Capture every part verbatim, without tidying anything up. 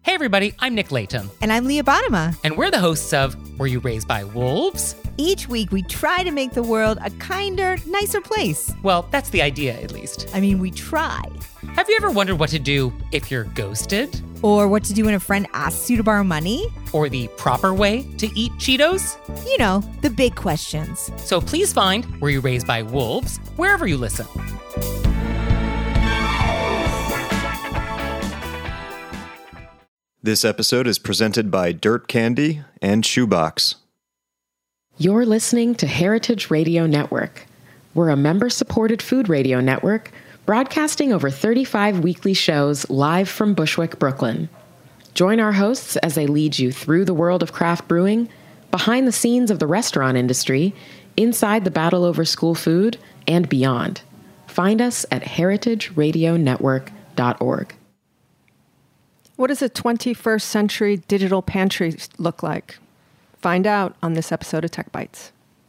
Hey everybody, I'm Nick Layton. And I'm Leah Bottima. And we're the hosts of Were You Raised by Wolves? Each week we try to make the world a kinder, nicer place. Well, that's the idea, at least. I mean, we try. Have you ever wondered what to do if you're ghosted? Or what to do when a friend asks you to borrow money? Or the proper way to eat Cheetos? You know, the big questions. So please find Were You Raised by Wolves wherever you listen. This episode is presented by Dirt Candy and Shoebox. You're listening to Heritage Radio Network. We're a member-supported food radio network broadcasting over thirty-five weekly shows live from Bushwick, Brooklyn. Join our hosts as they lead you through the world of craft brewing, behind the scenes of the restaurant industry, inside the battle over school food, and beyond. Find us at heritage radio network dot org. What does a twenty-first century digital pantry look like? Find out on this episode of Tech Bites.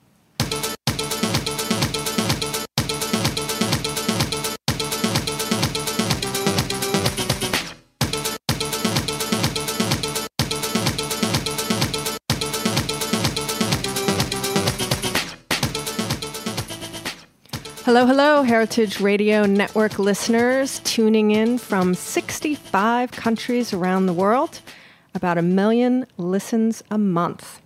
Hello, hello, Heritage Radio Network listeners tuning in from sixty-five countries around the world, about a million listens a month.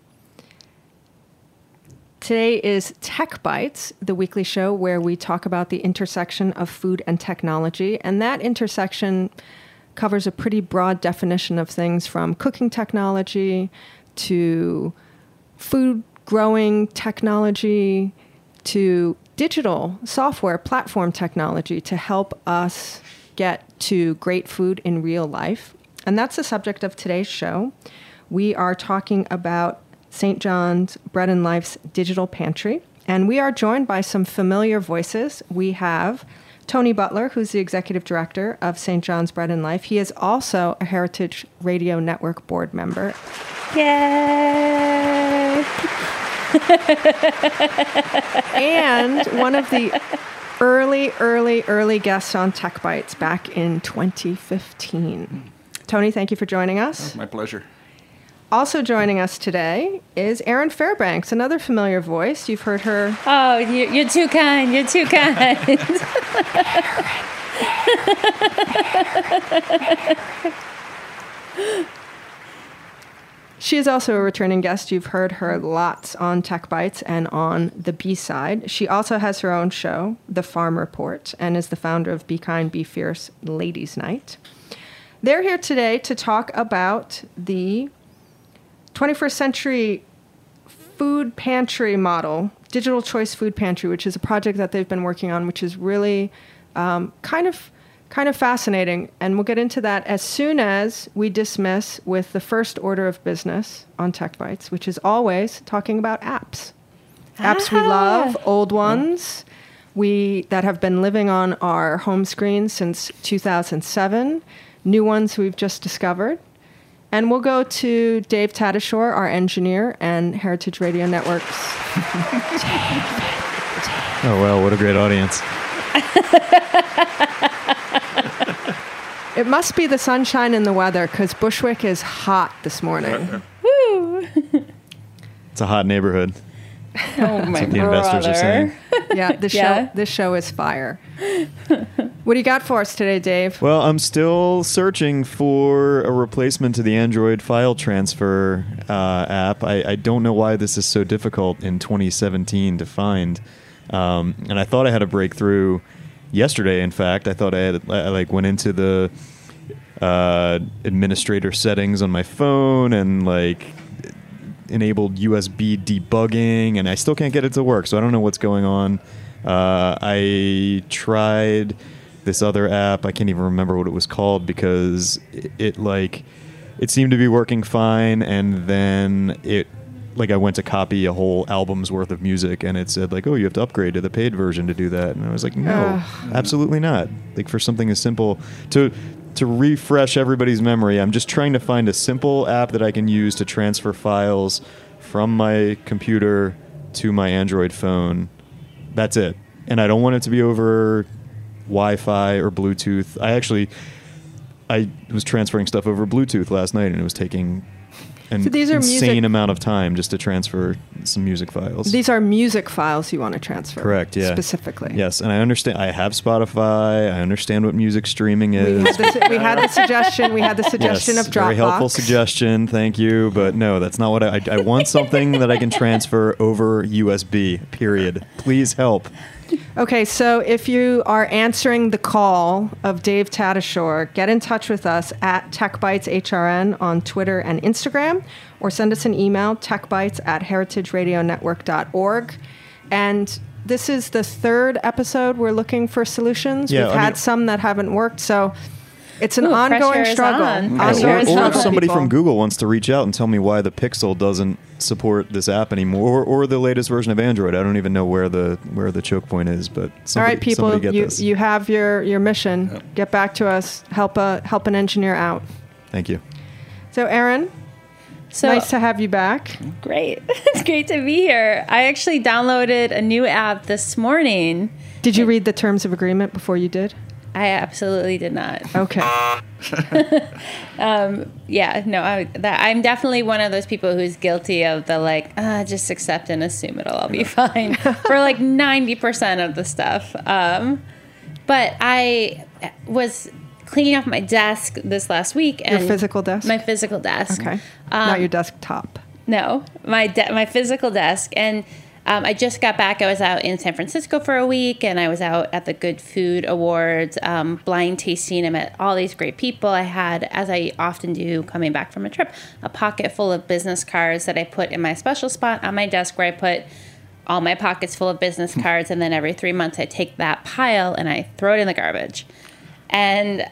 Today is Tech Bites, the weekly show where we talk about the intersection of food and technology, and that intersection covers a pretty broad definition of things from cooking technology to food growing technology to digital software platform technology to help us get to great food in real life. And that's the subject of today's show. We are talking about Saint John's Bread and Life's digital pantry. And we are joined by some familiar voices. We have Tony Butler, who's the executive director of Saint John's Bread and Life. He is also a Heritage Radio Network board member. Yay! And one of the early, early, early guests on Tech Bites back in twenty fifteen. Tony, thank you for joining us. Oh, my pleasure. Also joining us today is Erin Fairbanks, another familiar voice. You've heard her. Oh, you're, you're too kind. You're too kind. She is also a returning guest. You've heard her lots on Tech Bites and on the B-side. She also has her own show, The Farm Report, and is the founder of Be Kind, Be Fierce Ladies Night. They're here today to talk about the twenty-first century food pantry model, Digital Choice Food Pantry, which is a project that they've been working on, which is really um, kind of kind of fascinating. And we'll get into that as soon as we dismiss with the first order of business on Tech Bites, which is always talking about apps. Ah. Apps we love, old ones we that have been living on our home screens since two thousand seven, new ones we've just discovered. And we'll go to Dave Tatasciore, our engineer and Heritage Radio Network's. Oh, well, what a great audience. It must be the sunshine and the weather, because Bushwick is hot this morning. Woo! It's a hot neighborhood. Oh, my That's what the brother. investors are saying. Yeah, this Yeah. show this show is fire. What do you got for us today, Dave? Well, I'm still searching for a replacement to the Android file transfer uh, app. I, I don't know why this is so difficult in twenty seventeen to find. Um, and I thought I had a breakthrough yesterday. In fact, I thought I had I like went into the uh, administrator settings on my phone and like enabled U S B debugging, and I still can't get it to work. So I don't know what's going on. Uh, I tried this other app. I can't even remember what it was called because it, it like it seemed to be working fine, and then it like I went to copy a whole album's worth of music, and it said like, oh, you have to upgrade to the paid version to do that. And I was like, no, absolutely not. Like for something as simple to to refresh everybody's memory, I'm just trying to find a simple app that I can use to transfer files from my computer to my Android phone. That's it. And I don't want it to be over Wi-Fi or Bluetooth. I actually I was transferring stuff over Bluetooth last night, and it was taking an So these are insane music- amount of time just to transfer some music files. These are music files you want to transfer. Correct, yeah. Specifically. Yes, and I understand. I have Spotify. I understand what music streaming is. We had, the, we had the suggestion. We had the suggestion Yes, of Dropbox. very helpful suggestion. Thank you, but no, that's not what I. I, I want something that I can transfer over U S B. Period. Please help. Okay, so if you are answering the call of Dave Tatasciore, get in touch with us at TechBytesHRN on Twitter and Instagram, or send us an email, techbytes at heritage radio network dot org. And this is the third episode we're looking for solutions. Yeah, We've I had mean- some that haven't worked, so it's an Ooh, ongoing pressure is struggle. on. Yeah, Pressure or, is or on. if somebody People. from Google wants to reach out and tell me why the Pixel doesn't support this app anymore, or, or the latest version of Android. I don't even know where the where the choke point is, but somebody, All right, people, somebody get you, this. you have your, your mission. Get back to us. Help a help an engineer out. Thank you. So, Erin, So nice to have you back. great. It's great to be here. I actually downloaded a new app this morning. Did you read the terms of agreement before you did? I absolutely did not. Okay. Um, yeah, no, I, that, I'm definitely one of those people who's guilty of the like, uh, just accept and assume it'll all be fine for like ninety percent of the stuff. Um, but I was cleaning off my desk this last week. Your And physical desk? My physical desk. Okay. Um, Not your desktop. No, my de- my physical desk. And um, I just got back. I was out in San Francisco for a week, and I was out at the Good Food Awards, um, blind tasting. I met all these great people. I had, as I often do coming back from a trip, a pocket full of business cards that I put in my special spot on my desk where I put all my pockets full of business cards. And then every three months I take that pile and I throw it in the garbage. And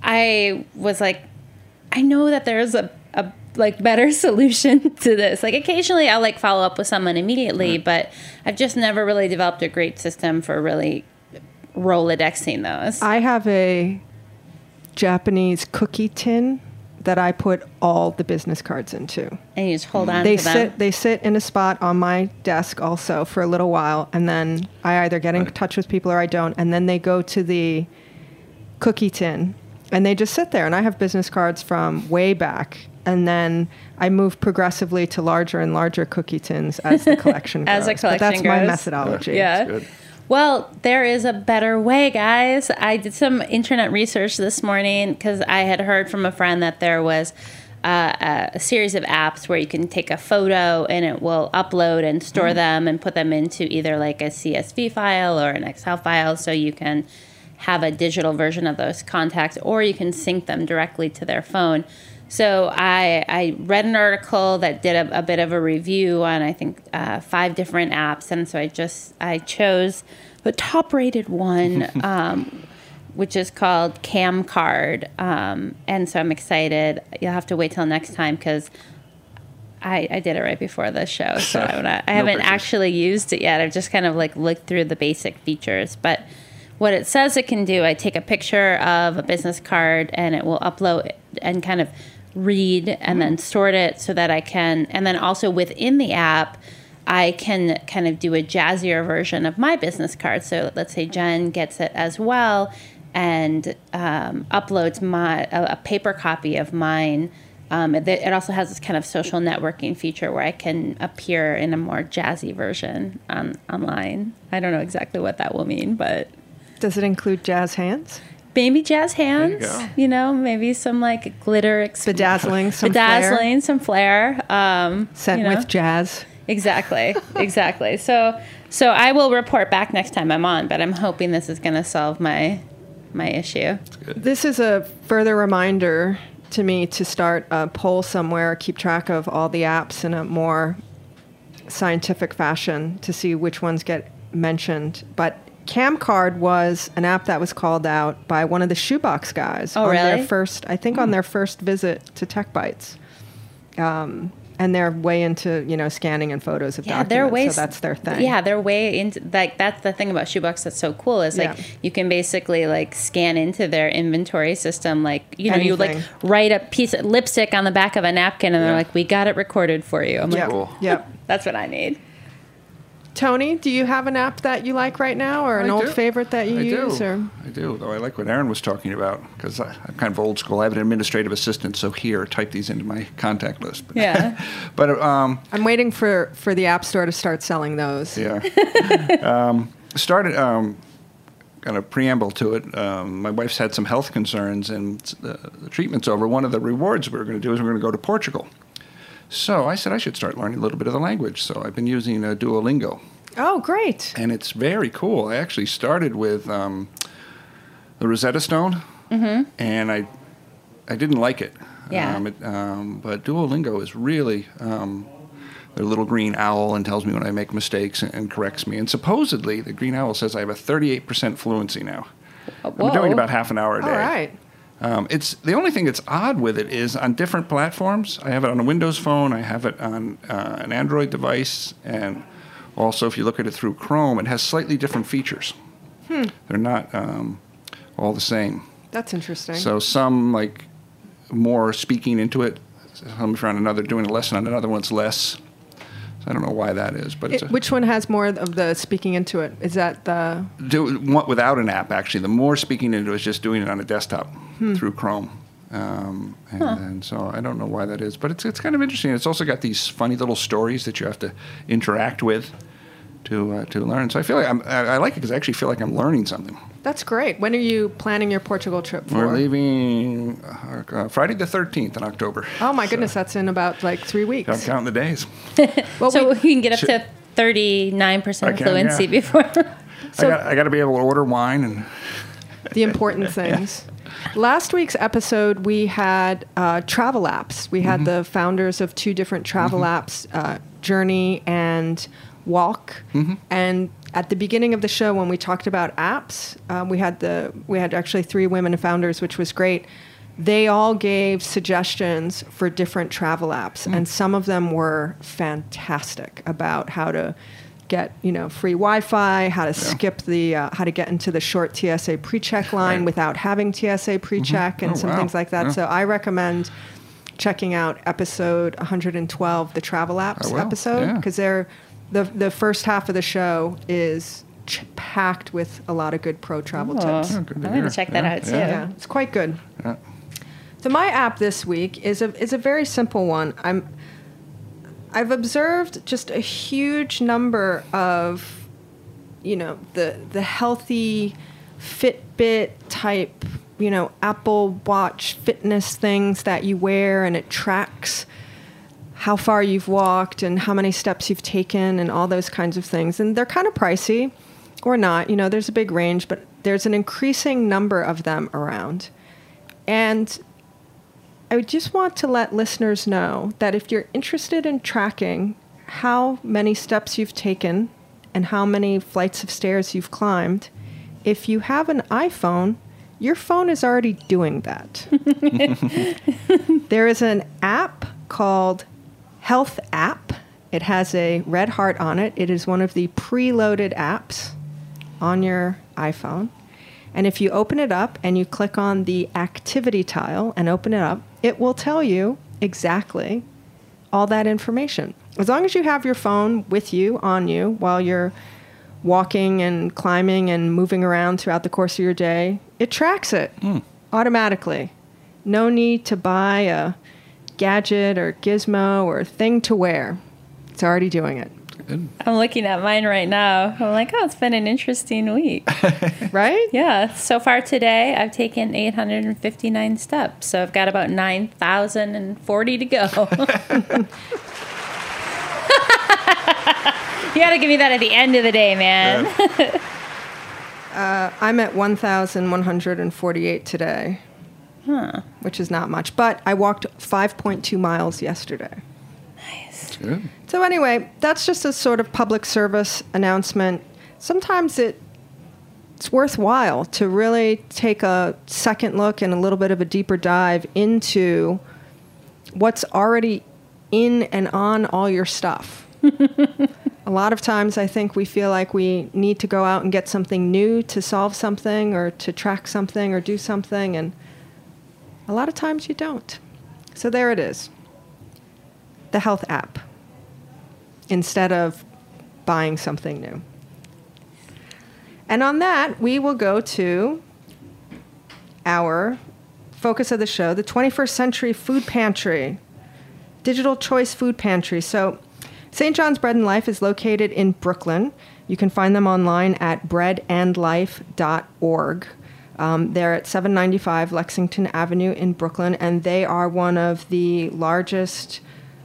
I was like, I know that there's a, a like better solution to this. Like occasionally I'll like follow up with someone immediately, Mm-hmm. but I've just never really developed a great system for really Rolodexing those. I have a Japanese cookie tin that I put all the business cards into. And you just hold on They to them. sit they sit in a spot on my desk also for a little while, and then I either get in touch with people or I don't, and then they go to the cookie tin and they just sit there, and I have business cards from way back, and then I move progressively to larger and larger cookie tins as the collection grows. As the But collection that's my grows. methodology. Yeah. Well, there is a better way, guys. I did some internet research this morning because I had heard from a friend that there was uh, a, a series of apps where you can take a photo and it will upload and store them and put them into either like a C S V file or an Excel file, so you can have a digital version of those contacts, or you can sync them directly to their phone. So I, I read an article that did a, a bit of a review on, I think, uh, five different apps. And so I just, I chose the top rated one, um, which is called Camcard. Um, and so I'm excited. You'll have to wait till next time because I, I did it right before the show. So I, wanna, I haven't actually used it yet. I've just kind of like looked through the basic features. But what it says it can do, I take a picture of a business card and it will upload and kind of read and then sort it so that I can, and then also within the app, I can kind of do a jazzier version of my business card. So let's say Jen gets it as well and um, uploads my a, a paper copy of mine. Um, it, it also has this kind of social networking feature where I can appear in a more jazzy version on online. I don't know exactly what that will mean, but Does it include jazz hands? maybe jazz hands, go. you know, maybe some like glitter, ex- Bedazzling, some bedazzling, flair. some flair. Um, Sent you know. with jazz. Exactly, exactly. So, so I will report back next time I'm on, but I'm hoping this is going to solve my my issue. This is a further reminder to me to start a poll somewhere, keep track of all the apps in a more scientific fashion to see which ones get mentioned. But Camcard was an app that was called out by one of the Shoebox guys Oh, on really? their first, I think, on their first visit to Tech Bytes. Um, and they're way into, you know, scanning and photos of Yeah, documents, they're way. so that's their thing. Yeah, they're way into like that's the thing about Shoebox that's so cool is like Yeah. you can basically like scan into their inventory system. Like you know, you like Anything. write a piece of lipstick on the back of a napkin, and they're Yeah. like, "We got it recorded for you." I'm like, Yep. Cool. Yep. "That's what I need." Tony, do you have an app that you like right now, or an I old do. favorite that you I use? do. Or I do, though I like what Aaron was talking about, because I'm kind of old school. I have an administrative assistant, so here, type these into my contact list. But, Yeah. but um, I'm waiting for, for the App Store to start selling those. yeah. um, started, um, kind of preamble to it. Um, my wife's had some health concerns, and the, the treatment's over. One of the rewards we were going to do is we we're going to go to Portugal. So I said I should start learning a little bit of the language. So I've been using uh, Duolingo. Oh, great. And it's very cool. I actually started with um, the Rosetta Stone, mm-hmm. and I I didn't like it. Yeah. Um, it um, but Duolingo is really um, the little green owl and tells me when I make mistakes and, and corrects me. And supposedly, the green owl says I have a thirty-eight percent fluency now. Whoa. I'm doing about half an hour a day. All right. Um, it's the only thing that's odd with it is on different platforms. I have it on a Windows phone. I have it on uh, an Android device, and also if you look at it through Chrome, it has slightly different features. Hmm. They're not um, all the same. That's interesting. So some like more speaking into it. Some if you're on another doing a lesson on another one's less. So I don't know why that is, but it's It, a, which one has more of the speaking into it? Is that the... do one without an app. Actually, the more speaking into it is just doing it on a desktop Hmm. through Chrome. Um, and, Huh. and so I don't know why that is, but it's it's kind of interesting. It's also got these funny little stories that you have to interact with to uh, to learn. So I feel like I'm, I, I like it because I actually feel like I'm learning something. That's great. When are you planning your Portugal trip for? We're leaving uh, uh, Friday the thirteenth in October. Oh, my So goodness. That's in about like three I'm weeks. counting the days. Well, So we- we can get up to thirty-nine percent I can, fluency yeah. before. I got I got to be able to order wine and the important things. Last week's episode, we had uh, travel apps. We had the founders of two different travel apps, uh, Journey and Walk. And at the beginning of the show, when we talked about apps, um, we had the we had actually three women founders, which was great. They all gave suggestions for different travel apps, and some of them were fantastic about how to get, you know, free Wi-Fi, how to skip the, uh, how to get into the short T S A pre-check line Right. without having T S A pre-check and Oh, some wow. things like that. Yeah. So I recommend checking out episode one hundred twelve, the travel apps I will, episode, yeah. because they're the the first half of the show is ch- packed with a lot of good pro travel Oh, tips. Oh, good to I'm going hear. to check that Yeah, out too. yeah. Yeah, it's quite good. Yeah. So my app this week is a is a very simple one. I'm I've observed just a huge number of, you know, the the healthy Fitbit type, you know, Apple Watch fitness things that you wear, and it tracks how far you've walked and how many steps you've taken and all those kinds of things. And they're kind of pricey or not. You know, there's a big range, but there's an increasing number of them around. And I just want to let listeners know that if you're interested in tracking how many steps you've taken and how many flights of stairs you've climbed, if you have an iPhone, your phone is already doing that. There is an app called Health App. It has a red heart on it. It is one of the preloaded apps on your iPhone. And if you open it up and you click on the activity tile and open it up, it will tell you exactly all that information. As long as you have your phone with you, on you, while you're walking and climbing and moving around throughout the course of your day, it tracks it automatically. No need to buy a gadget or gizmo or thing to wear. It's already doing it, Good. I'm looking at mine right now. I'm like, oh, it's been an interesting week. right? Yeah. So far today, I've taken eight hundred fifty-nine steps. So I've got about nine thousand forty to go. You got to give me that at the end of the day, man. uh, I'm at one thousand one hundred forty-eight today, Huh. which is not much. But I walked five point two miles yesterday. Nice. Good. So anyway, that's just a sort of public service announcement. Sometimes it it's worthwhile to really take a second look and a little bit of a deeper dive into what's already in and on all your stuff. A lot of times I think we feel like we need to go out and get something new to solve something or to track something or do something, and a lot of times you don't. So there it is. The health app. Instead of buying something new. And on that, we will go to our focus of the show, the twenty-first Century Food Pantry, Digital Choice Food Pantry. So Saint John's Bread and Life is located in Brooklyn. You can find them online at bread and life dot org. Um, they're at seven ninety-five Lexington Avenue in Brooklyn, and they are one of the largest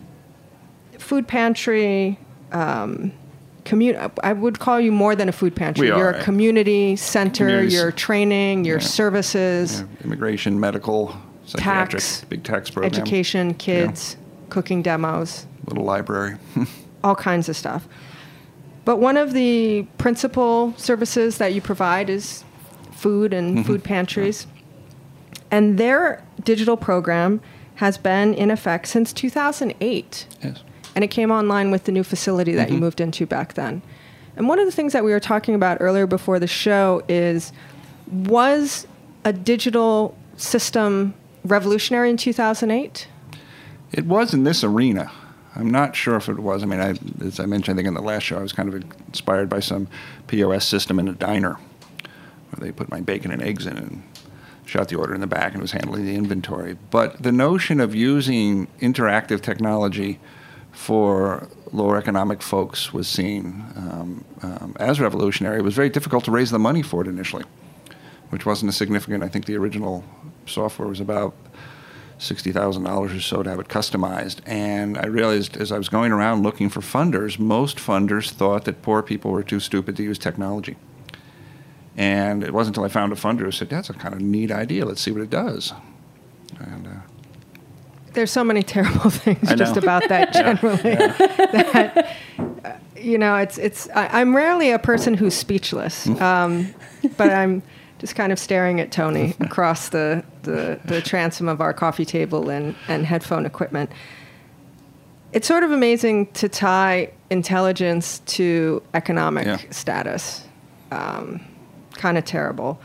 food pantry um, commu- I would call you more than a food pantry. We are, You're right? a community center, Communities. your training, your Yeah. services, Yeah, immigration, medical, psychiatric, Tax, big tax program, education, kids, cooking demos, little library. all kinds of stuff. But one of the principal services that you provide is food and Mm-hmm. food pantries. And their digital program has been in effect since two thousand eight. Yes. And it came online with the new facility that you moved into back then. And one of the things that we were talking about earlier before the show is, was a digital system revolutionary in two thousand eight? It was in this arena. I'm not sure if it was. I mean, I, as I mentioned, I think in the last show, I was kind of inspired by some P O S system in a diner where they put my bacon and eggs in and shot the order in the back and was handling the inventory. But the notion of using interactive technology for lower economic folks was seen um, um, as revolutionary. It was very difficult to raise the money for it initially, which wasn't a significant. I think the original software was about sixty thousand dollars or so to have it customized. And I realized as I was going around looking for funders, most funders thought that poor people were too stupid to use technology. And it wasn't until I found a funder who said, that's a kind of neat idea. Let's see what it does. And uh, There's so many terrible things I just know. about that generally. that, uh, you know, it's, it's, I, I'm rarely a person who's speechless, um, but I'm just kind of staring at Tony across the, the, the transom of our coffee table and, and headphone equipment. It's sort of amazing to tie intelligence to economic Yeah. status. Um, kind of terrible.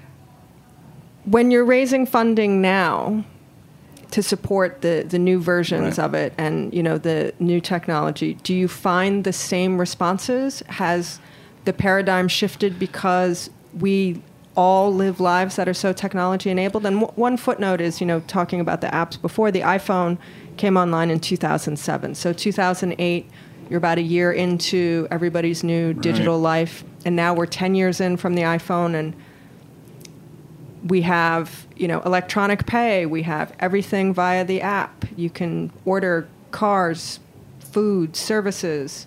When you're raising funding now to support the, the new versions Right. of it and, you know, the new technology, do you find the same responses? Has the paradigm shifted because we all live lives that are so technology enabled? And w- one footnote is, you know, talking about the apps before, the iPhone came online in two thousand seven. So two thousand eight, you're about a year into everybody's new digital life. And now we're ten years in from the iPhone, and we have, you know, electronic pay. We have everything via the app. You can order cars, food, services.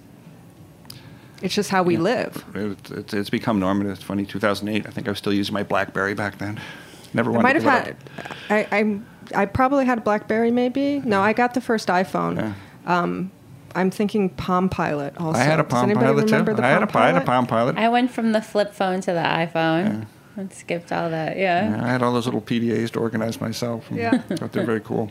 It's just how we live. it, it, it's become normative. It's funny, two thousand eight, I think I was still using my BlackBerry back then. Never I wanted might to have give it had, up. I, I, I probably had a BlackBerry maybe. No, I got the first iPhone. Yeah. Um, I'm thinking Palm Pilot also. I had a Does Palm anybody Pilot too. remember the I had, a, Palm I had a Pilot? Palm Pilot. I went from the flip phone to the iPhone and skipped all that. Yeah. Yeah, I had all those little P D As to organize myself. And Yeah. thought they're very cool.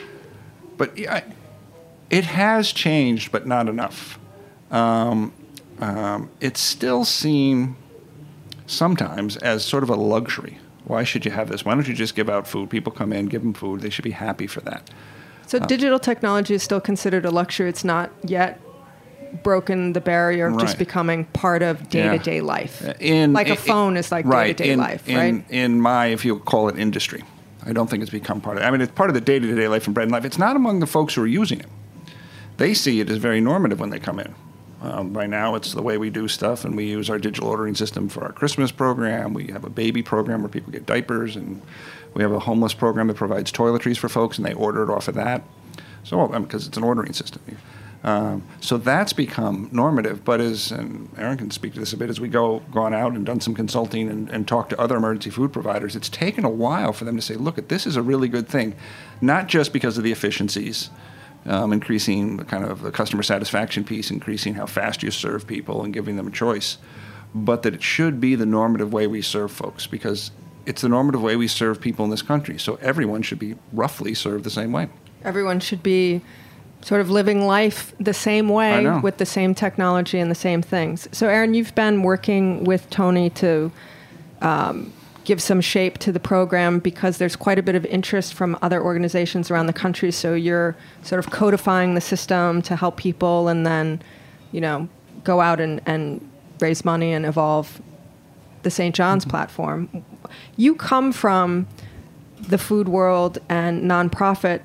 But yeah, I- it has changed, but not enough. Um, um, it's still seen sometimes as sort of a luxury. Why should you have this? Why don't you just give out food? People come in, give them food. They should be happy for that. So digital technology is still considered a luxury. It's not yet broken the barrier of just Right. becoming part of day-to-day life. In, like a in- phone is like right, day-to-day in- life, in, right? In my, if you call it industry, I don't think it's become part of it. I mean, it's part of the day-to-day life in bread and life. It's not among the folks who are using it. They see it as very normative when they come in. Um, by now, it's the way we do stuff, and we use our digital ordering system for our Christmas program. We have a baby program where people get diapers, and we have a homeless program that provides toiletries for folks, and they order it off of that. So, because it's an ordering system. Um, so that's become normative. But as, and Aaron can speak to this a bit, as we go gone out and done some consulting and, and talked to other emergency food providers, it's taken a while for them to say, look, this is a really good thing, not just because of the efficiencies, um, increasing the kind of the customer satisfaction piece, increasing how fast you serve people and giving them a choice, but that it should be the normative way we serve folks, because it's the normative way we serve people in this country. So everyone should be roughly served the same way. Everyone should be sort of living life the same I way know. with the same technology and the same things. So, Aaron, you've been working with Tony to um, give some shape to the program because there's quite a bit of interest from other organizations around the country. So you're sort of codifying the system to help people and then, you know, go out and, and raise money and evolve the Saint John's mm-hmm. platform. You come from the food world and nonprofit.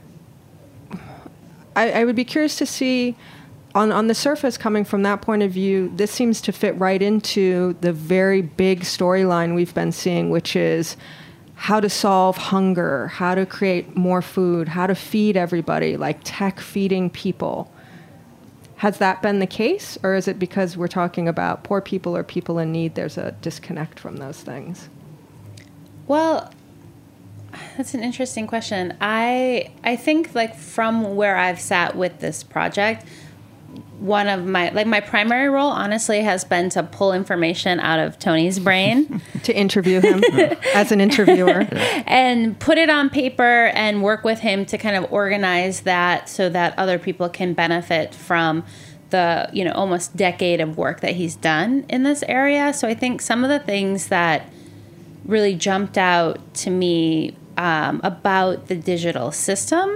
I, I would be curious to see, on, on the surface, coming from that point of view, this seems to fit right into the very big storyline we've been seeing, which is how to solve hunger, how to create more food, how to feed everybody, like tech feeding people. Has that been the case, or is it because we're talking about poor people or people in need, there's a disconnect from those things? Well, that's an interesting question. I I think like from where I've sat with this project, one of my, like my primary role, honestly, has been to pull information out of Tony's brain. To interview him as an interviewer. And put it on paper and work with him to kind of organize that so that other people can benefit from the, you know, almost decade of work that he's done in this area. So I think some of the things that really jumped out to me um, about the digital system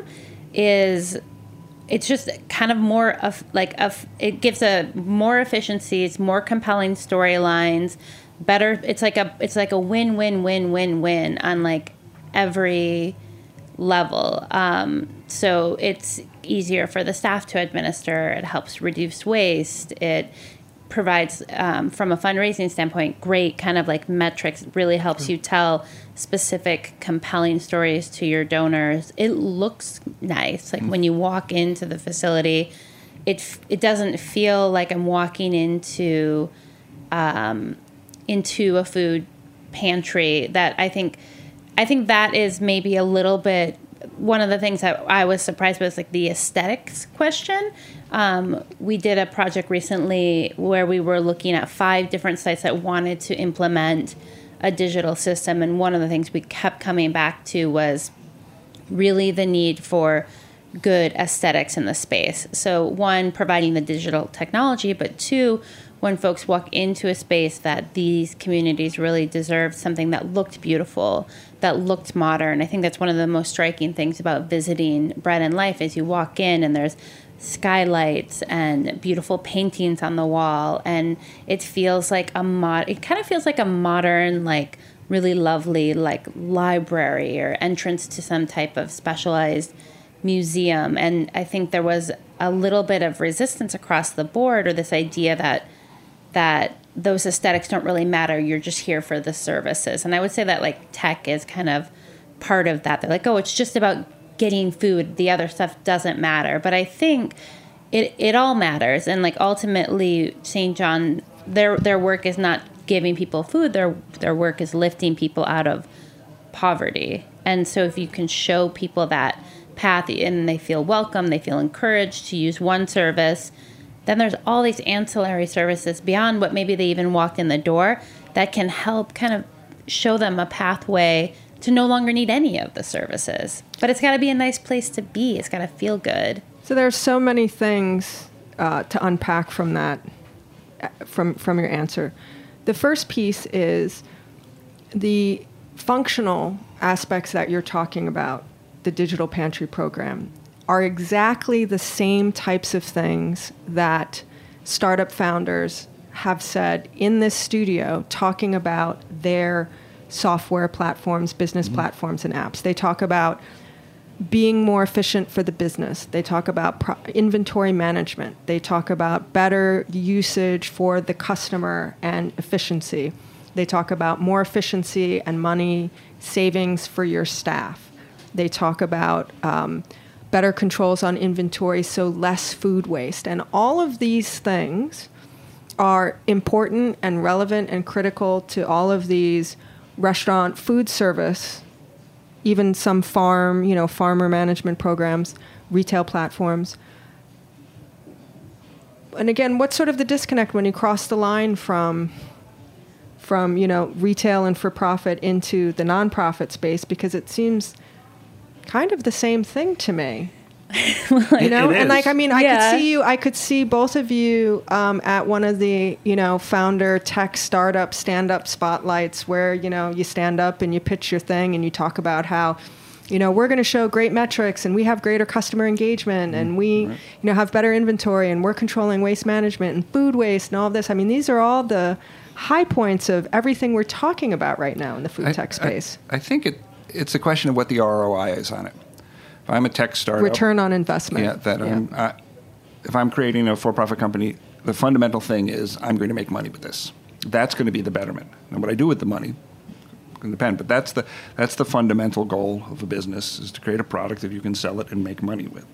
is it's just kind of more of like a, it gives a more efficiencies, more compelling storylines, better. It's like a it's like a win win win win win on like every level. Um, so it's easier for the staff to administer. It helps reduce waste. It provides, um, from a fundraising standpoint, great kind of like metrics. It really helps you tell specific, compelling stories to your donors. It looks nice. Like when you walk into the facility, it it doesn't feel like I'm walking into um, into a food pantry. That I think I think that is maybe a little bit one of the things that I was surprised with, like the aesthetics question. Um, we did a project recently where we were looking at five different sites that wanted to implement a digital system. And one of the things we kept coming back to was really the need for good aesthetics in the space. So one, providing the digital technology, but two, when folks walk into a space, that these communities really deserve something that looked beautiful, that looked modern. I think that's one of the most striking things about visiting Bread and Life is you walk in and there's skylights and beautiful paintings on the wall, and it feels like a mod. It kind of feels like a modern, like really lovely, like library or entrance to some type of specialized museum. And I think there was a little bit of resistance across the board, or this idea that that those aesthetics don't really matter. You're just here for the services. And I would say that like tech is kind of part of that. They're like, oh, it's just about getting food. The other stuff doesn't matter. But I think it it all matters. And like ultimately Saint John, their their work is not giving people food. Their their work is lifting people out of poverty. And so if you can show people that path and they feel welcome, they feel encouraged to use one service, then there's all these ancillary services beyond what maybe they even walked in the door that can help kind of show them a pathway to no longer need any of the services. But it's got to be a nice place to be. It's got to feel good. So there's so many things uh, to unpack from that, from from your answer. The first piece is the functional aspects that you're talking about, the digital pantry program, are exactly the same types of things that startup founders have said in this studio talking about their software platforms, business mm-hmm. platforms, and apps. They talk about being more efficient for the business. They talk about pro- inventory management. They talk about better usage for the customer and efficiency. They talk about more efficiency and money savings for your staff. They talk about um, better controls on inventory, so less food waste. And all of these things are important and relevant and critical to all of these restaurant, food service, even some farm, you know, farmer management programs, retail platforms. And again, what's sort of the disconnect when you cross the line from, from you know, retail and for-profit into the nonprofit space? Because it seems kind of the same thing to me. Like, you know, and like, I mean, I yeah. could see you, I could see both of you um, at one of the, you know, founder tech startup stand-up spotlights where, you know, you stand up and you pitch your thing and you talk about how you know, we're going to show great metrics and we have greater customer engagement and we, right. you know, have better inventory and we're controlling waste management and food waste and all of this. I mean, these are all the high points of everything we're talking about right now in the food I, tech space. I, I think it it's a question of what the R O I is on it. If I'm a tech startup, return on investment. Yeah, that yeah. I'm, uh, if I'm creating a for-profit company, the fundamental thing is I'm going to make money with this. That's going to be the betterment. And what I do with the money can depend, but that's the that's the fundamental goal of a business, is to create a product that you can sell it and make money with.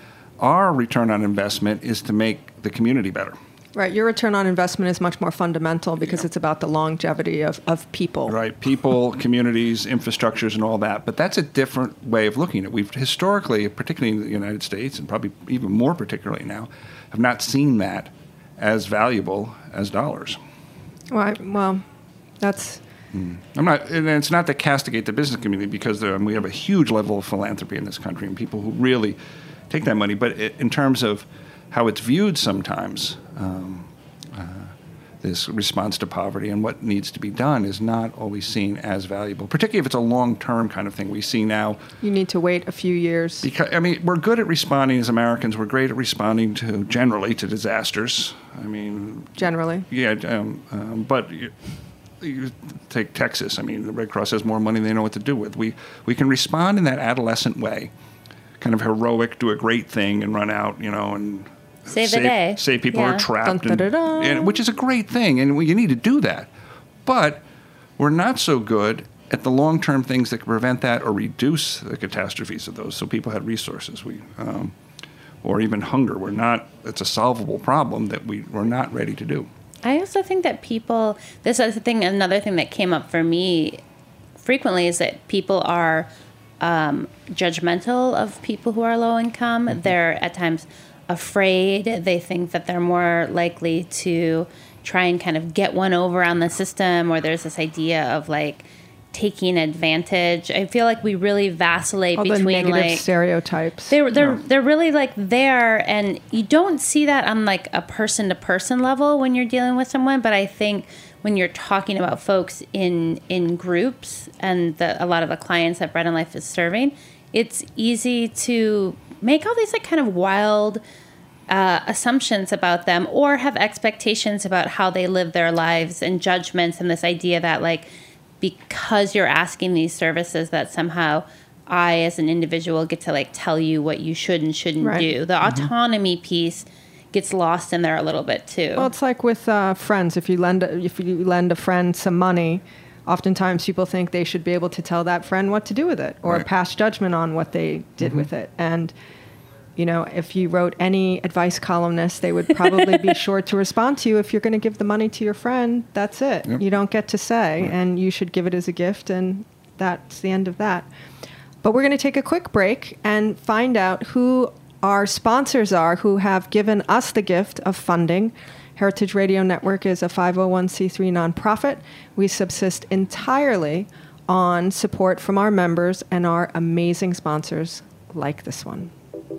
Our return on investment is to make the community better. Right. Your return on investment is much more fundamental because yeah. it's about the longevity of, of people. Right. People, communities, infrastructures, and all that. But that's a different way of looking at it. We've historically, particularly in the United States, and probably even more particularly now, have not seen that as valuable as dollars. Well, I, well that's... Mm. I'm not, and it's not to castigate the business community, because there, we have a huge level of philanthropy in this country and people who really take that money. But it, in terms of how it's viewed sometimes, um, uh, this response to poverty and what needs to be done is not always seen as valuable, particularly if it's a long-term kind of thing. We see now... You need to wait a few years. Because, I mean, we're good at responding as Americans. We're great at responding to, generally, to disasters. I mean... Generally. Yeah, um, um, but... You, You take Texas. I mean, the Red Cross has more money than they know what to do with. We we can respond in that adolescent way, kind of heroic, do a great thing, and run out, you know, and save, save the day. Save people yeah. who are trapped, Dun, and, and, which is a great thing, and we, you need to do that. But we're not so good at the long-term things that can prevent that or reduce the catastrophes of those, so people had resources. We um, or even hunger. We're not. It's a solvable problem that we we're not ready to do. I also think that people, this is the thing, another thing that came up for me frequently is that people are um, judgmental of people who are low income. Mm-hmm. They're at times afraid. They think that they're more likely to try and kind of get one over on the system, or there's this idea of like taking advantage. I feel like we really vacillate all between the negative like stereotypes. They're they're yeah. they're really like there, and you don't see that on like a person to person level when you're dealing with someone. But I think when you're talking about folks in in groups and the, a lot of the clients that Bread and Life is serving, it's easy to make all these like kind of wild uh, assumptions about them, or have expectations about how they live their lives and judgments, and this idea that like, because you're asking these services, that somehow I, as an individual, get to like tell you what you should and shouldn't right. do. The mm-hmm. autonomy piece gets lost in there a little bit too. Well, it's like with uh, friends. If you lend a, if you lend a friend some money, oftentimes people think they should be able to tell that friend what to do with it, or right. pass judgment on what they did mm-hmm. with it. And you know, if you wrote any advice columnist, they would probably be sure to respond to you. If you're going to give the money to your friend, that's it. Yep. You don't get to say, right. and you should give it as a gift, and that's the end of that. But we're going to take a quick break and find out who our sponsors are, who have given us the gift of funding. Heritage Radio Network is a five oh one c three nonprofit. We subsist entirely on support from our members and our amazing sponsors like this one.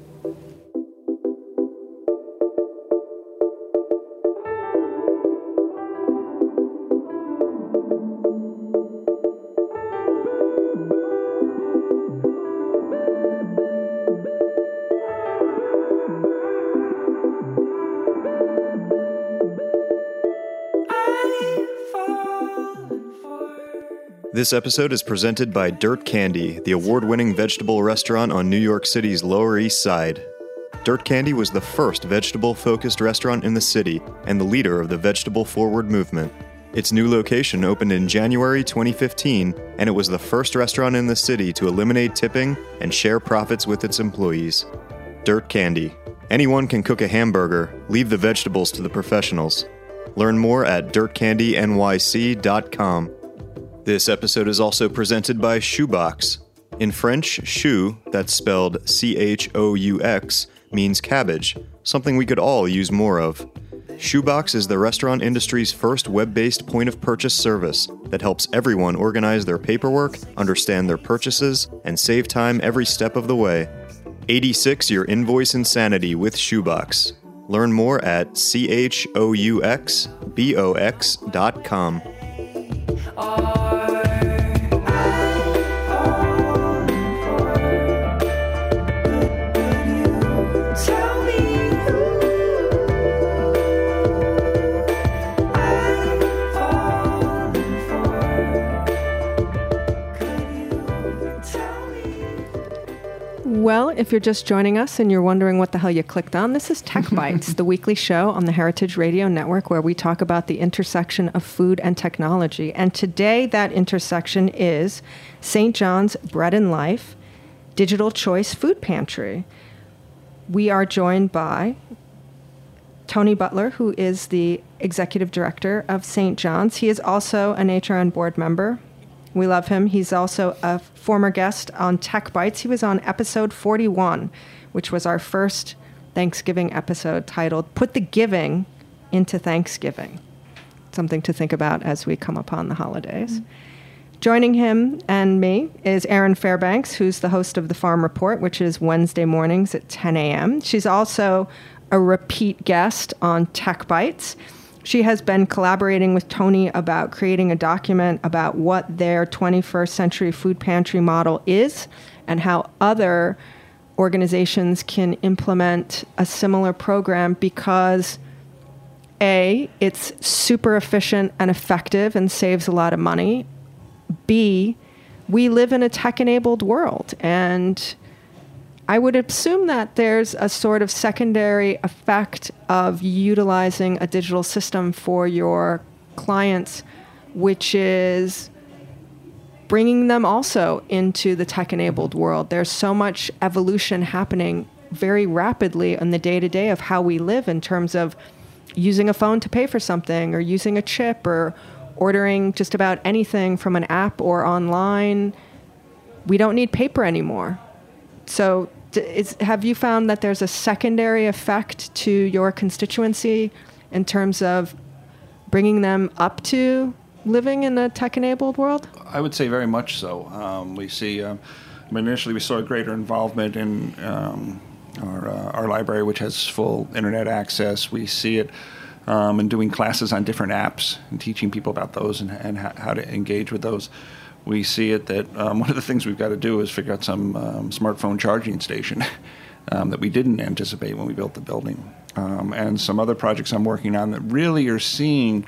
This episode is presented by Dirt Candy, the award-winning vegetable restaurant on New York City's Lower East Side. Dirt Candy was the first vegetable-focused restaurant in the city and the leader of the Vegetable Forward movement. Its new location opened in January twenty fifteen, and it was the first restaurant in the city to eliminate tipping and share profits with its employees. Dirt Candy. Anyone can cook a hamburger. Leave the vegetables to the professionals. Learn more at dirt candy n y c dot com. This episode is also presented by Shoebox. In French, chou, that's spelled C H O U X, means cabbage, something we could all use more of. Shoebox is the restaurant industry's first web-based point-of-purchase service that helps everyone organize their paperwork, understand their purchases, and save time every step of the way. eighty-six your invoice insanity with Shoebox. Learn more at C H O U X B O X dot com. if you're just joining us and you're wondering what the hell you clicked on, this is Tech Bites, the weekly show on the Heritage Radio Network where we talk about the intersection of food and technology. And today that intersection is Saint John's Bread and Life Digital Choice Food Pantry. We are joined by Tony Butler, who is the executive director of Saint John's. He is also an H R N board member. We love him. He's also a former guest on Tech Bites. He was on episode forty-one, which was our first Thanksgiving episode titled Put the Giving into Thanksgiving. Something to think about as we come upon the holidays. Mm-hmm. Joining him and me is Erin Fairbanks, who's the host of the Farm Report, which is Wednesday mornings at ten a.m. She's also a repeat guest on Tech Bites. She has been collaborating with Tony about creating a document about what their twenty-first century food pantry model is and how other organizations can implement a similar program because, A, it's super efficient and effective and saves a lot of money. B, we live in a tech-enabled world, and I would assume that there's a sort of secondary effect of utilizing a digital system for your clients, which is bringing them also into the tech-enabled world. There's so much evolution happening very rapidly in the day-to-day of how we live in terms of using a phone to pay for something or using a chip or ordering just about anything from an app or online. We don't need paper anymore. So Is, have you found that there's a secondary effect to your constituency in terms of bringing them up to living in a tech-enabled world? I would say very much so. Um, we see, um, I mean, initially we saw greater involvement in um, our, uh, our library, which has full internet access. We see it um, in doing classes on different apps and teaching people about those and, and how, how to engage with those. We see it that um, one of the things we've got to do is figure out some um, smartphone charging station um, that we didn't anticipate when we built the building. Um, and some other projects I'm working on that really are seeing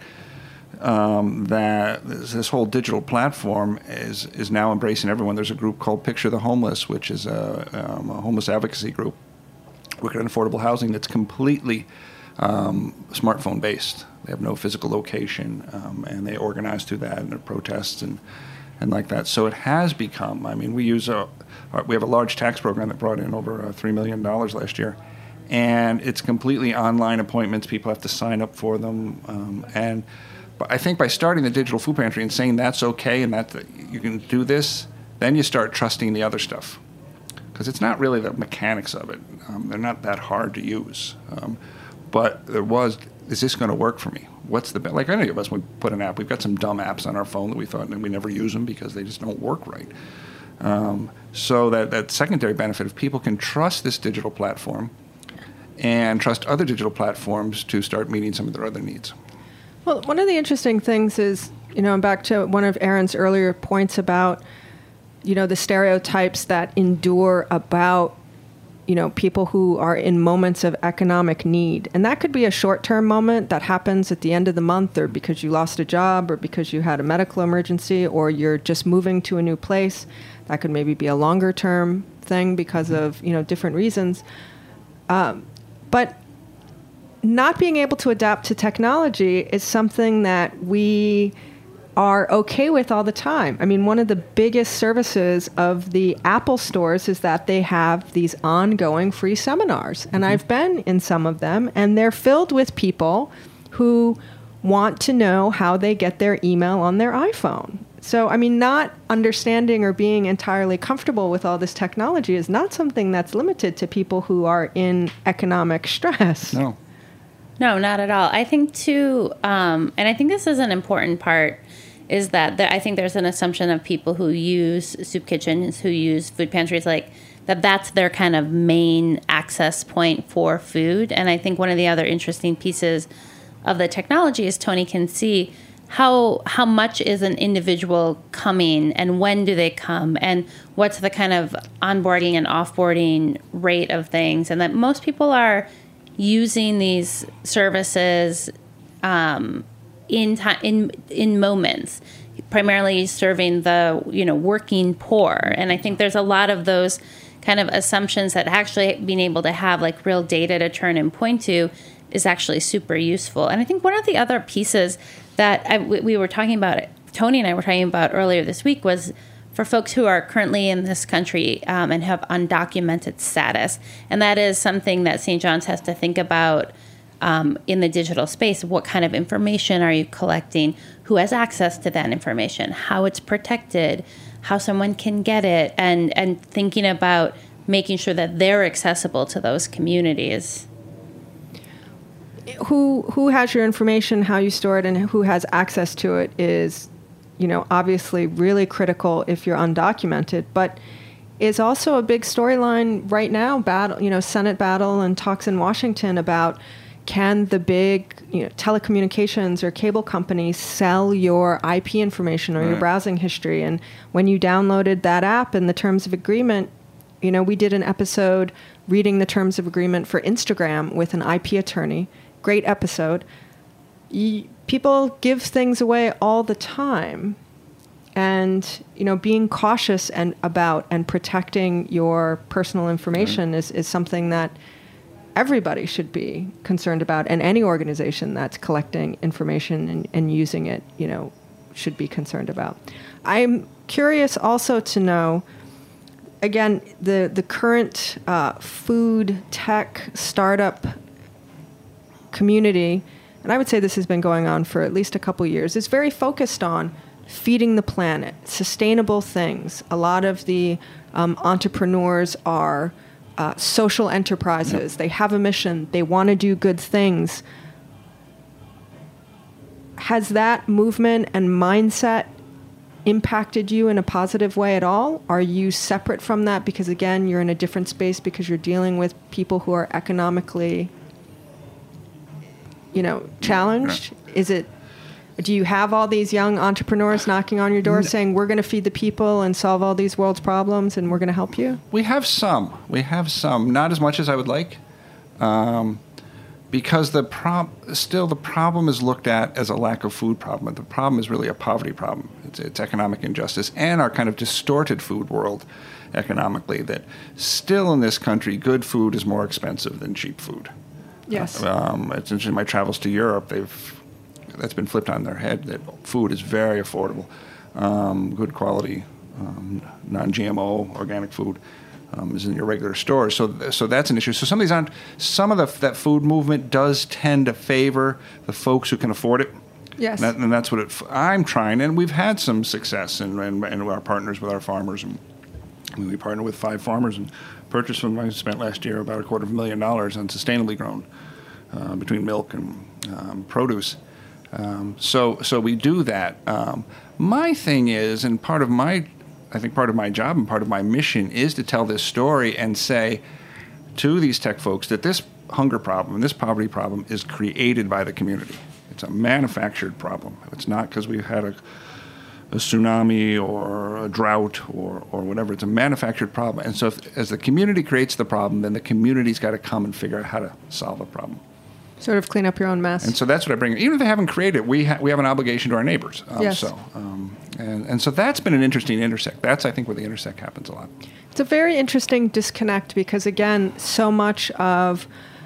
um, that this, this whole digital platform is, is now embracing everyone. There's a group called Picture the Homeless, which is a, um, a homeless advocacy group working on affordable housing that's completely um, smartphone-based. They have no physical location, um, and they organize through that and their protests and and like that. So it has become, I mean, we use a, we have a large tax program that brought in over uh, three million dollars last year. And it's completely online appointments. People have to sign up for them. Um, and but I think by starting the digital food pantry and saying that's okay and that you can do this, then you start trusting the other stuff. Because it's not really the mechanics of it. Um, they're not that hard to use. Um, but there was, is this going to work for me? What's the, like any of us, we put an app, we've got some dumb apps on our phone that we thought, and we never use them because they just don't work right. Um, so that, that secondary benefit, if people can trust this digital platform and trust other digital platforms to start meeting some of their other needs. Well, one of the interesting things is, you know, back to one of Erin's earlier points about, you know, the stereotypes that endure about, you know, people who are in moments of economic need. And that could be a short-term moment that happens at the end of the month or because you lost a job or because you had a medical emergency or you're just moving to a new place. That could maybe be a longer-term thing because of, you know, different reasons. Um, but not being able to adapt to technology is something that we are okay with all the time. I mean, one of the biggest services of the Apple stores is that they have these ongoing free seminars. And mm-hmm. I've been in some of them, and they're filled with people who want to know how they get their email on their iPhone. So, I mean, not understanding or being entirely comfortable with all this technology is not something that's limited to people who are in economic stress. No. No, not at all. I think, too, um, and I think this is an important part, is that there, I think there's an assumption of people who use soup kitchens, who use food pantries, like that that's their kind of main access point for food. And I think one of the other interesting pieces of the technology is Tony can see how how much is an individual coming and when do they come and what's the kind of onboarding and offboarding rate of things. And that most people are using these services um, in time, in in moments, primarily serving the you know working poor. And I think there's a lot of those kind of assumptions that actually being able to have like real data to turn and point to is actually super useful. And I think one of the other pieces that I, we, we were talking about, Tony and I were talking about earlier this week, was for folks who are currently in this country um, and have undocumented status. And that is something that Saint John's has to think about um, in the digital space. What kind of information are you collecting? Who has access to that information? How it's protected? How someone can get it? And, and thinking about making sure that they're accessible to those communities. Who who has your information, how you store it, and who has access to it is, you know, obviously really critical if you're undocumented, but is also a big storyline right now, battle, you know, Senate battle and talks in Washington about can the big, you know, telecommunications or cable companies sell your I P information or right. your browsing history. And when you downloaded that app and the terms of agreement, you know, we did an episode reading the terms of agreement for Instagram with an I P attorney. Great episode. You, people give things away all the time, and you know, being cautious and about and protecting your personal information right. is, is something that everybody should be concerned about, and any organization that's collecting information and, and using it, you know, should be concerned about. I'm curious also to know, again, the the current uh, food tech startup community, and I would say this has been going on for at least a couple years, is very focused on feeding the planet, sustainable things. A lot of the um, entrepreneurs are uh, social enterprises. Yep. They have a mission. They want to do good things. Has that movement and mindset impacted you in a positive way at all? Are you separate from that because, again, you're in a different space because you're dealing with people who are economically, you know, challenged? Yeah. Is it, do you have all these young entrepreneurs knocking on your door saying, we're going to feed the people and solve all these world's problems and we're going to help you? We have some. We have some. Not as much as I would like. Um, because the prob- still the problem is looked at as a lack of food problem. The problem is really a poverty problem. It's, it's economic injustice and our kind of distorted food world economically, that still in this country, good food is more expensive than cheap food. Yes. Um, it's interesting. My travels to Europe, they've that's been flipped on their head. That food is very affordable, um, good quality, um, non-G M O organic food um, is in your regular stores. So, so that's an issue. So some of these aren't. Some of the, that food movement does tend to favor the folks who can afford it. Yes. And, that, and that's what it, I'm trying, and we've had some success in, in, in our partners with our farmers. And we partner with five farmers and purchased from. I spent last year about a quarter of a million dollars on sustainably grown uh, between milk and um, produce. Um, so so we do that. Um, my thing is, and part of my, I think part of my job and part of my mission is to tell this story and say to these tech folks that this hunger problem, this poverty problem is created by the community. It's a manufactured problem. It's not because we've had a a tsunami or a drought or, or whatever. It's a manufactured problem. And so if, as the community creates the problem, then the community's got to come and figure out how to solve the problem. Sort of clean up your own mess. And so that's what I bring. Even if they haven't created it, we, ha- we have an obligation to our neighbors. Um, yes. So, um, and, and so that's been an interesting intersect. That's, I think, where the intersect happens a lot. It's a very interesting disconnect because, again, so much of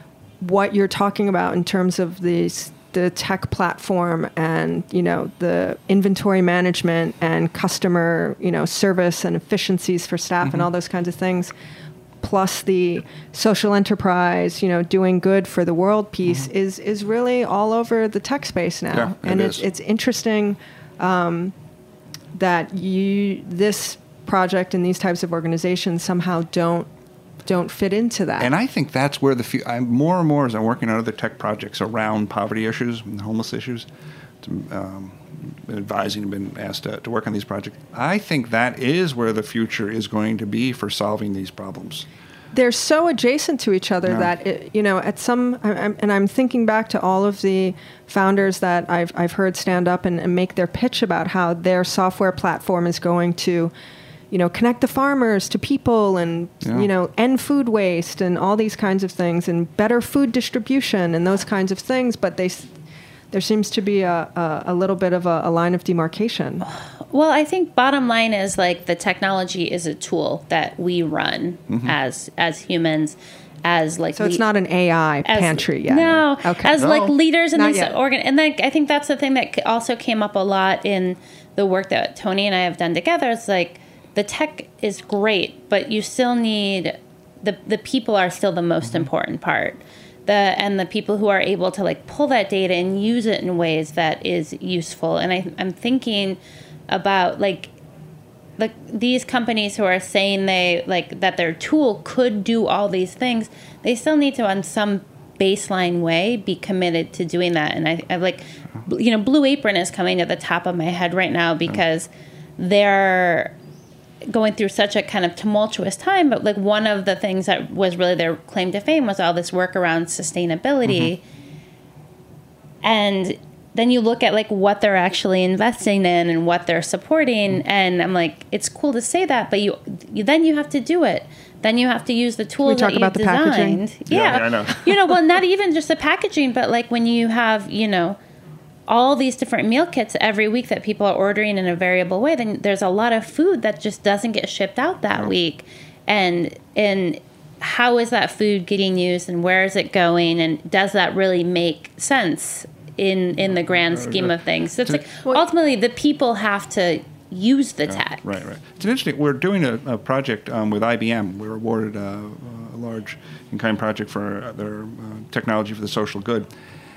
what you're talking about in terms of these the tech platform and, you know, the inventory management and customer, you know, service and efficiencies for staff mm-hmm. and all those kinds of things, plus the social enterprise, you know, doing good for the world piece mm-hmm. is is really all over the tech space now. Yeah, and it it's is. it's interesting um, that you this project and these types of organizations somehow don't don't fit into that. And I think that's where the few, I'm more and more as I'm working on other tech projects around poverty issues and homeless issues, um, been advising and been asked to, to work on these projects. I think that is where the future is going to be for solving these problems. They're so adjacent to each other yeah. that, it, you know, at some, I'm, and I'm thinking back to all of the founders that I've, I've heard stand up and, and make their pitch about how their software platform is going to, you know, connect the farmers to people and, yeah. you know, end food waste and all these kinds of things and better food distribution and those kinds of things. But they there seems to be a, a, a little bit of a, a line of demarcation. Well, I think bottom line is like the technology is a tool that we run mm-hmm. as as humans. As like so, it's le- not an A I as, pantry yet. No, okay. as no. like leaders in not these yet. organ, and then I think that's the thing that also came up a lot in the work that Tony and I have done together. It's like the tech is great, but you still need the the people are still the most mm-hmm. important part. The and the people who are able to like pull that data and use it in ways that is useful. And I, I'm thinking about like. Like these companies who are saying they like that their tool could do all these things, they still need to, on some baseline way, be committed to doing that. And I, I like, you know, Blue Apron is coming to the top of my head right now because they're going through such a kind of tumultuous time. But like one of the things that was really their claim to fame was all this work around sustainability, mm-hmm. and then you look at like what they're actually investing in and what they're supporting, and I'm like, it's cool to say that, but you, you then you have to do it. Then you have to use the tools Can we talk that about you've the packaging? designed. Yeah, Yeah, yeah, I know. you know, well, not even just the packaging, but like when you have, you know, all these different meal kits every week that people are ordering in a variable way, then there's a lot of food that just doesn't get shipped out that No. week, and and. How is that food getting used, and where is it going, and does that really make sense in in the grand scheme of things? So it's like ultimately the people have to use the tech. Right, right. It's interesting. We're doing a, a project um, with I B M. We were awarded a, a large in-kind project for their uh, technology for the social good.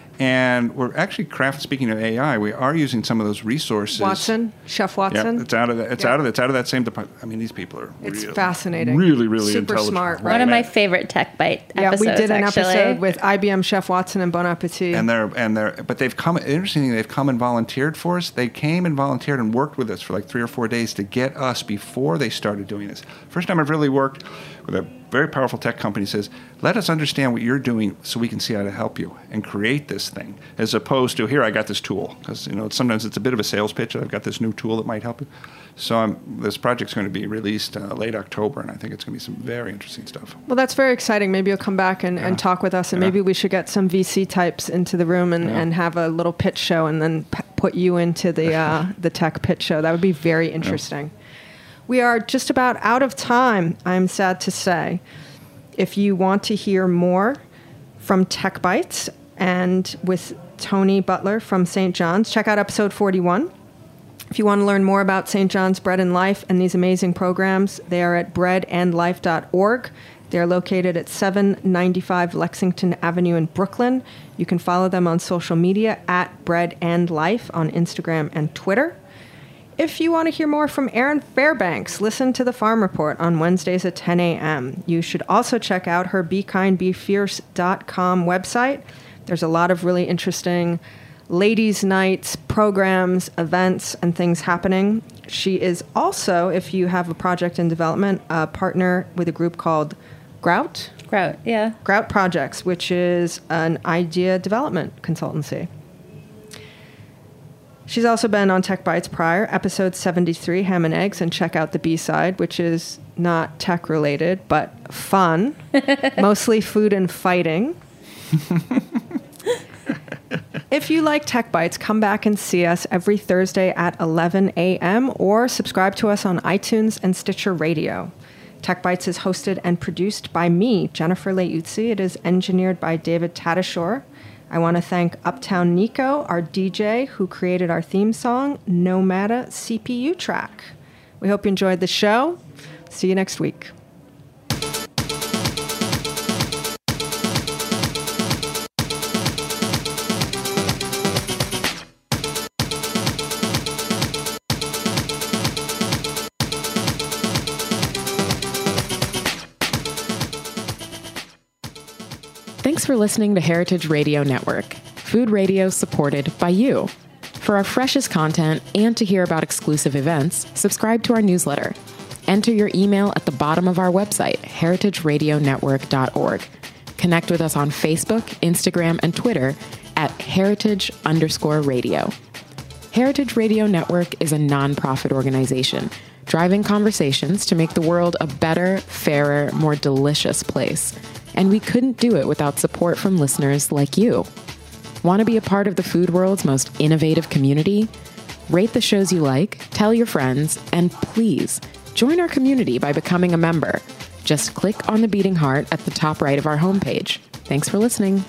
And we're actually craft. Speaking of A I, we are using some of those resources. Watson, Chef Watson. Yeah, it's out of that. It's Yeah. out of it's out of that same department. I mean, these people are. It's really, fascinating. Really, really Super intelligent. smart, right? One of my favorite Tech Bite Yeah, episodes. we did an actually. episode with I B M Chef Watson and Bon Appetit. And they're and they're but they've come. Interestingly, they've come and volunteered for us. They came and volunteered and worked with us for like three or four days to get us before they started doing this. First time I've really worked with a very powerful tech company says, let us understand what you're doing so we can see how to help you and create this thing, as opposed to, here, I got this tool. Because, you know, sometimes it's a bit of a sales pitch. I've got this new tool that might help you. So I'm, this project's going to be released uh, late October, and I think it's going to be some very interesting stuff. Well, that's very exciting. Maybe you'll come back and, Yeah. and talk with us, and Yeah. maybe we should get some V C types into the room and, Yeah. and have a little pitch show and then p- put you into the uh, the tech pitch show. That would be very interesting. We are just about out of time, I'm sad to say. If you want to hear more from Tech Bites and with Tony Butler from Saint John's, check out episode forty-one. If you want to learn more about Saint John's Bread and Life and these amazing programs, they are at bread and life dot org. They are located at seven ninety-five Lexington Avenue in Brooklyn. You can follow them on social media at Bread and Life on Instagram and Twitter. If you want to hear more from Erin Fairbanks, listen to the Farm Report on Wednesdays at ten a.m. You should also check out her be kind be fierce dot com website. There's a lot of really interesting ladies' nights, programs, events, and things happening. She is also, if you have a project in development, a partner with a group called Grout. Grout, yeah. Grout Projects, which is an idea development consultancy. She's also been on Tech Bites prior, episode seventy-three, Ham and Eggs, and check out the B-side, which is not tech-related, but fun, mostly food and fighting. If you like Tech Bites, come back and see us every Thursday at eleven a.m. or subscribe to us on iTunes and Stitcher Radio. Tech Bites is hosted and produced by me, Jennifer Leuzzi. It is engineered by David Tadashore. I want to thank Uptown Nico, our D J, who created our theme song, Nomada C P U Track. We hope you enjoyed the show. See you next week. Thanks for listening to Heritage Radio Network, food radio supported by you. For our freshest content and to hear about exclusive events, subscribe to our newsletter. Enter your email at the bottom of our website, heritage radio network dot org. Connect with us on Facebook, Instagram, and Twitter at heritage underscore radio. Heritage Radio Network is a nonprofit organization driving conversations to make the world a better, fairer, more delicious place. And we couldn't do it without support from listeners like you. Want to be a part of the food world's most innovative community? Rate the shows you like, tell your friends, and please join our community by becoming a member. Just click on the beating heart at the top right of our homepage. Thanks for listening.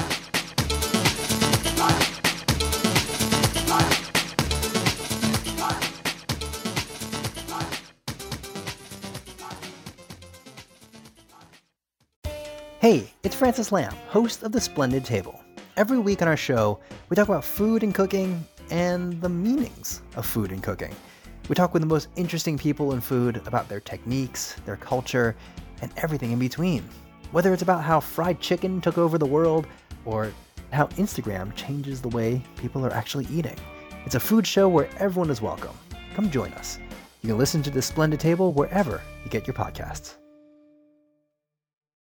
Hey, it's Francis Lamb, host of The Splendid Table. Every week on our show, we talk about food and cooking and the meanings of food and cooking. We talk with the most interesting people in food about their techniques, their culture, and everything in between. Whether it's about how fried chicken took over the world or how Instagram changes the way people are actually eating. It's a food show where everyone is welcome. Come join us. You can listen to The Splendid Table wherever you get your podcasts.